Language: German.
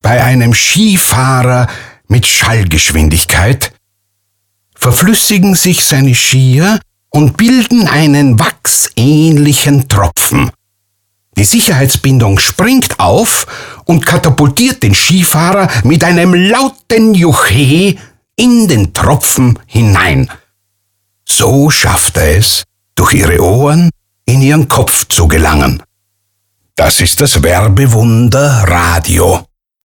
bei einem Skifahrer mit Schallgeschwindigkeit, verflüssigen sich seine Skier und bilden einen wachsähnlichen Tropfen. Die Sicherheitsbindung springt auf und katapultiert den Skifahrer mit einem lauten Juchhe in den Tropfen hinein. So schafft er es, durch ihre Ohren in ihren Kopf zu gelangen. Das ist das Werbewunder Radio.